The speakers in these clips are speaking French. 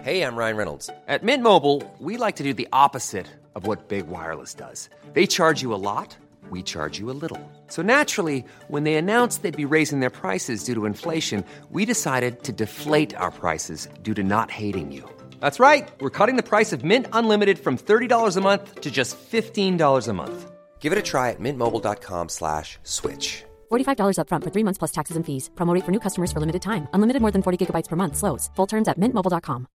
Hey, I'm Ryan Reynolds. At Mint Mobile, we like to do the opposite of what Big Wireless does. They charge you a lot, we charge you a little. So naturally, when they announced they'd be raising their prices due to inflation, we decided to deflate our prices due to not hating you. That's right. We're cutting the price of Mint Unlimited from $30 a month to just $15 a month. Give it a try at mintmobile.com/switch. $45 up front for 3 months plus taxes and fees. Promo rate for new customers for limited time. Unlimited more than 40 gigabytes per month. Slows full terms at mintmobile.com.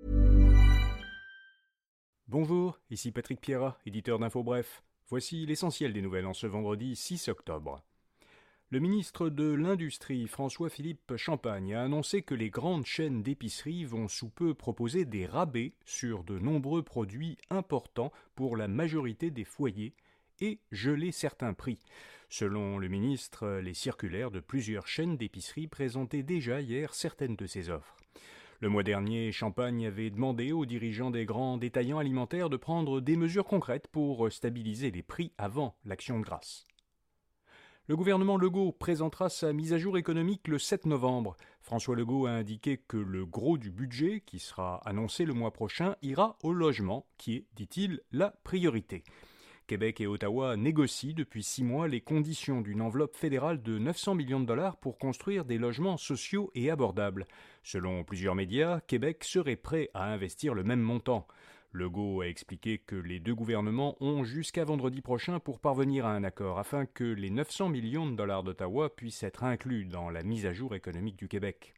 Bonjour, ici Patrick Pierrat, éditeur d'Info Bref. Voici l'essentiel des nouvelles en ce vendredi 6 octobre. Le ministre de l'Industrie, François-Philippe Champagne, a annoncé que les grandes chaînes d'épicerie vont sous peu proposer des rabais sur de nombreux produits importants pour la majorité des foyers et geler certains prix. Selon le ministre, les circulaires de plusieurs chaînes d'épicerie présentaient déjà hier certaines de ces offres. Le mois dernier, Champagne avait demandé aux dirigeants des grands détaillants alimentaires de prendre des mesures concrètes pour stabiliser les prix avant l'Action de grâce. Le gouvernement Legault présentera sa mise à jour économique le 7 novembre. François Legault a indiqué que le gros du budget, qui sera annoncé le mois prochain, ira au logement, qui est, dit-il, la priorité. Québec et Ottawa négocient depuis 6 mois les conditions d'une enveloppe fédérale de 900 millions de dollars pour construire des logements sociaux et abordables. Selon plusieurs médias, Québec serait prêt à investir le même montant. Legault a expliqué que les deux gouvernements ont jusqu'à vendredi prochain pour parvenir à un accord afin que les 900 millions de dollars d'Ottawa puissent être inclus dans la mise à jour économique du Québec.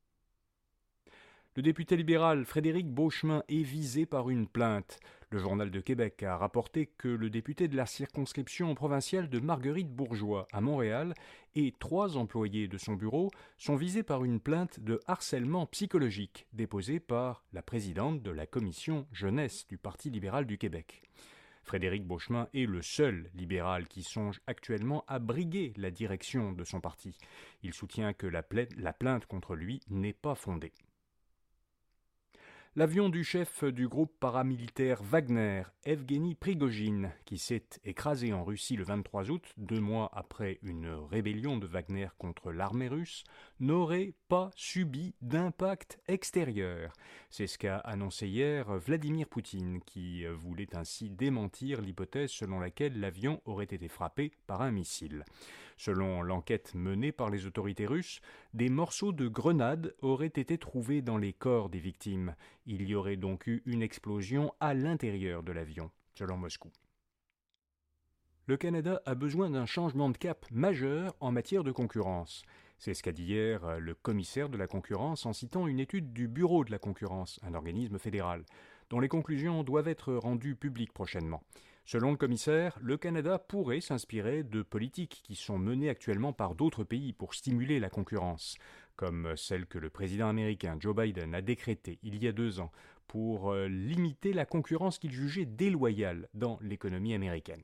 Le député libéral Frédéric Beauchemin est visé par une plainte. Le Journal de Québec a rapporté que le député de la circonscription provinciale de Marguerite-Bourgeois à Montréal et 3 employés de son bureau sont visés par une plainte de harcèlement psychologique déposée par la présidente de la commission jeunesse du Parti libéral du Québec. Frédéric Beauchemin est le seul libéral qui songe actuellement à briguer la direction de son parti. Il soutient que la plainte contre lui n'est pas fondée. L'avion du chef du groupe paramilitaire Wagner, Evgeny Prigojine, qui s'est écrasé en Russie le 23 août, 2 mois après une rébellion de Wagner contre l'armée russe, n'aurait pas subi d'impact extérieur. C'est ce qu'a annoncé hier Vladimir Poutine, qui voulait ainsi démentir l'hypothèse selon laquelle l'avion aurait été frappé par un missile. Selon l'enquête menée par les autorités russes, des morceaux de grenades auraient été trouvés dans les corps des victimes. Il y aurait donc eu une explosion à l'intérieur de l'avion, selon Moscou. Le Canada a besoin d'un changement de cap majeur en matière de concurrence. C'est ce qu'a dit hier le commissaire de la concurrence en citant une étude du Bureau de la concurrence, un organisme fédéral, dont les conclusions doivent être rendues publiques prochainement. Selon le commissaire, le Canada pourrait s'inspirer de politiques qui sont menées actuellement par d'autres pays pour stimuler la concurrence, comme celle que le président américain Joe Biden a décrétée il y a 2 ans pour limiter la concurrence qu'il jugeait déloyale dans l'économie américaine.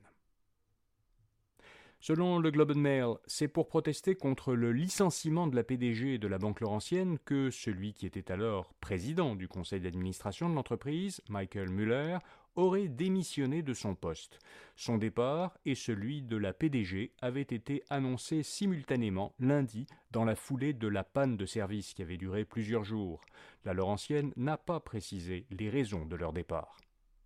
Selon le Globe and Mail, c'est pour protester contre le licenciement de la PDG de la Banque Laurentienne que celui qui était alors président du conseil d'administration de l'entreprise, Michael Mueller, aurait démissionné de son poste. Son départ et celui de la PDG avaient été annoncés simultanément lundi dans la foulée de la panne de service qui avait duré plusieurs jours. La Laurentienne n'a pas précisé les raisons de leur départ.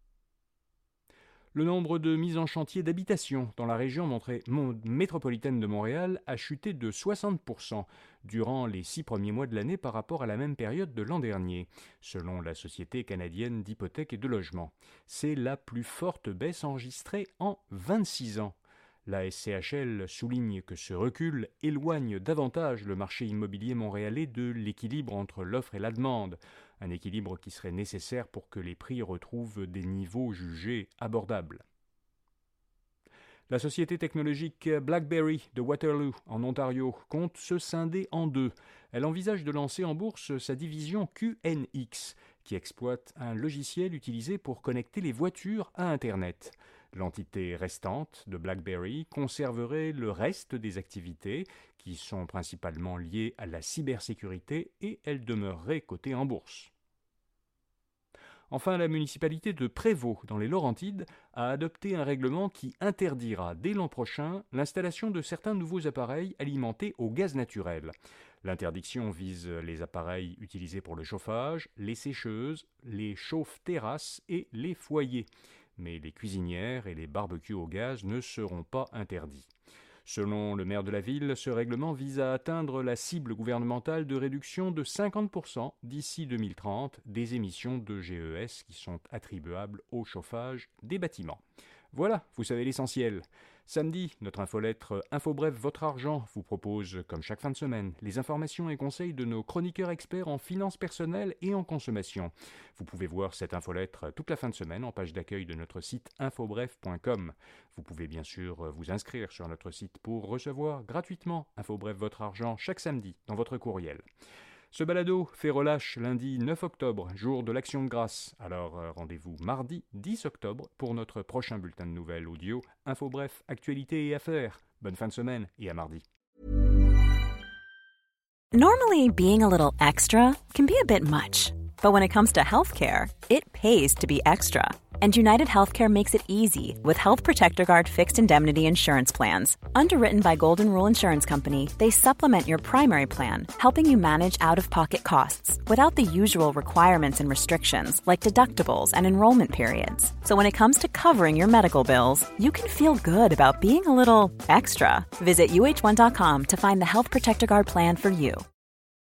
Le nombre de mises en chantier d'habitation dans la région métropolitaine de Montréal a chuté de 60% durant les 6 premiers mois de l'année par rapport à la même période de l'an dernier, selon la Société canadienne d'hypothèques et de logement. C'est la plus forte baisse enregistrée en 26 ans. La SCHL souligne que ce recul éloigne davantage le marché immobilier montréalais de l'équilibre entre l'offre et la demande, un équilibre qui serait nécessaire pour que les prix retrouvent des niveaux jugés abordables. La société technologique BlackBerry de Waterloo, en Ontario, compte se scinder en 2. Elle envisage de lancer en bourse sa division QNX, qui exploite un logiciel utilisé pour connecter les voitures à Internet. L'entité restante de BlackBerry conserverait le reste des activités qui sont principalement liées à la cybersécurité et elle demeurerait cotée en bourse. Enfin, la municipalité de Prévost, dans les Laurentides, a adopté un règlement qui interdira dès l'an prochain l'installation de certains nouveaux appareils alimentés au gaz naturel. L'interdiction vise les appareils utilisés pour le chauffage, les sécheuses, les chauffe-terrasses et les foyers. Mais les cuisinières et les barbecues au gaz ne seront pas interdits. Selon le maire de la ville, ce règlement vise à atteindre la cible gouvernementale de réduction de 50% d'ici 2030 des émissions de GES qui sont attribuables au chauffage des bâtiments. Voilà, vous savez l'essentiel. Samedi, notre infolettre InfoBref Votre Argent vous propose, comme chaque fin de semaine, les informations et conseils de nos chroniqueurs experts en finances personnelles et en consommation. Vous pouvez voir cette infolettre toute la fin de semaine en page d'accueil de notre site infobref.com. Vous pouvez bien sûr vous inscrire sur notre site pour recevoir gratuitement InfoBref Votre Argent chaque samedi dans votre courriel. Ce balado fait relâche lundi 9 octobre, jour de l'Action de grâce. Alors rendez-vous mardi 10 octobre pour notre prochain bulletin de nouvelles audio InfoBref, actualité et affaires. Bonne fin de semaine et à mardi. Normally, being a little extra can be a bit much. But when it comes to healthcare, it pays to be extra. And United Healthcare makes it easy with Health Protector Guard fixed indemnity insurance plans. Underwritten by Golden Rule Insurance Company, they supplement your primary plan, helping you manage out-of-pocket costs without the usual requirements and restrictions like deductibles and enrollment periods. So when it comes to covering your medical bills, you can feel good about being a little extra. Visit uh1.com to find the Health Protector Guard plan for you.